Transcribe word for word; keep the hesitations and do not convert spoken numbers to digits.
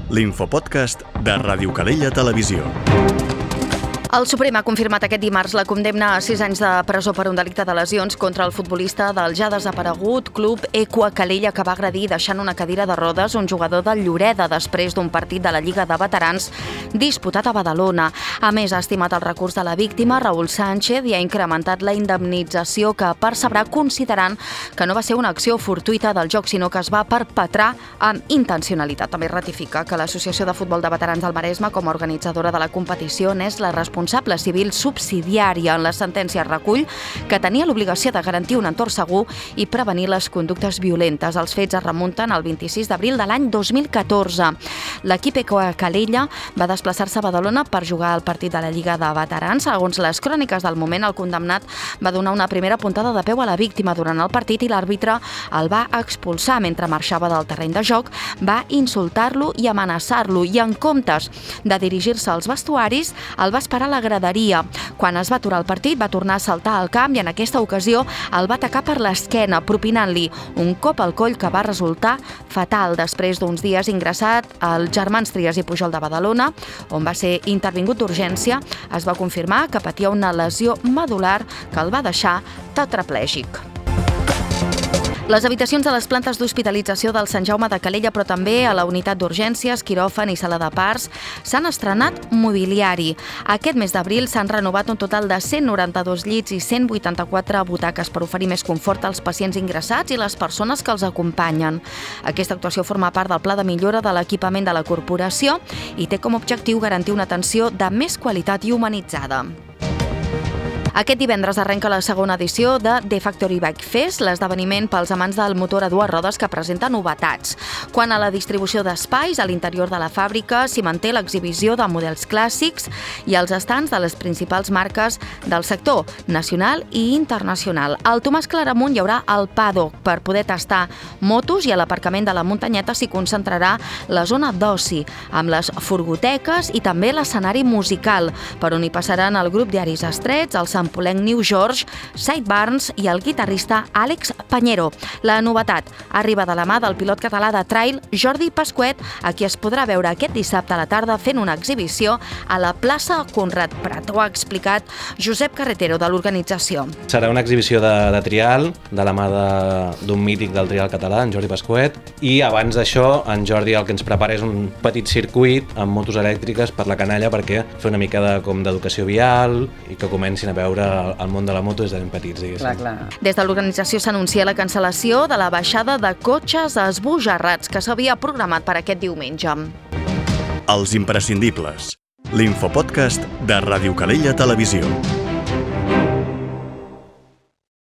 l'infopodcast de Ràdio Calella Televisió. El Suprem ha confirmat aquest dimarts la condemna a sis anys de presó per un delicte de lesions contra el futbolista del ja desaparegut club Equa Calella, que va agredir deixant una cadira de rodes un jugador del Lloreda després d'un partit de la Lliga de Veterans disputat a Badalona. A més, ha estimat el recurs de la víctima, Raúl Sánchez, i ha incrementat la indemnització que percebrà, considerant que no va ser una acció fortuita del joc, sinó que es va perpetrar amb intencionalitat. També ratifica que l'Associació de Futbol de Veterans del Maresme, com a organitzadora de la competició, n'és la responsable responsable civil subsidiària. En la sentència recull que tenia l'obligació de garantir un entorn segur i prevenir les conductes violentes. Els fets es remunten al vint-i-sis d'abril de l'any dos mil catorze. L'equip Equa Calella va desplaçar-se a Badalona per jugar al partit de la Lliga de Veterans. Segons les cròniques del moment, el condemnat va donar una primera puntada de peu a la víctima durant el partit i l'àrbitre el va expulsar. Mentre marxava del terreny de joc, va insultar-lo i amenaçar-lo i, en comptes de dirigir-se als vestuaris, el va esperar a la graderia. Quan es va aturar el partit, va tornar a saltar al camp i en aquesta ocasió el va atacar per l'esquena, propinant-li un cop al coll que va resultar fatal. Després d'uns dies ingressat als Germans Trias i Pujol de Badalona, on va ser intervingut d'urgència, es va confirmar que patia una lesió medular que el va deixar tetraplègic. Les habitacions de les plantes d'hospitalització del Sant Jaume de Calella, però també a la unitat d'urgències, quiròfan i sala de parts, s'han estrenat mobiliari. Aquest mes d'abril s'han renovat un total de cent noranta-dos llits i cent vuitanta-quatre butaques per oferir més confort als pacients ingressats i les persones que els acompanyen. Aquesta actuació forma part del pla de millora de l'equipament de la corporació i té com a objectiu garantir una atenció de més qualitat i humanitzada. Aquest divendres arrenca la segona edició de The Factory Bike Fest, l'esdeveniment pels amants del motor a dues rodes que presenta novetats. Quant a la distribució d'espais, a l'interior de la fàbrica s'hi manté l'exhibició de models clàssics i els estands de les principals marques del sector, nacional i internacional. Al Tomàs Claramunt hi haurà el paddock per poder tastar motos i a l'aparcament de la muntanyeta s'hi concentrarà la zona d'oci, amb les furgoteques i també l'escenari musical, per on hi passaran el grup Diaris Estrets, el Sampolenc New George, Sideburns i el guitarrista Àlex Pañero. La novetat arriba de la mà del pilot català de trail Jordi Pasquet, a qui es podrà veure aquest dissabte a la tarda fent una exhibició a la plaça Conrad Prat. Ho ha explicat Josep Carretero, de l'organització. Serà una exhibició de, de trial, de la mà d'un mític del trial català, en Jordi Pasquet, i abans d'això en Jordi el que ens prepara és un petit circuit amb motos elèctriques per la canalla perquè fer una mica de, com d'educació vial i que comencin a veure el món de la moto des de ben petits, diguéssim. Clar, clar. Des de l'organització s'anuncia la cancel·lació de la baixada de cotxes esbojarrats que s'havia programat per aquest diumenge. Els imprescindibles. L'infopodcast de Ràdio Calella Televisió.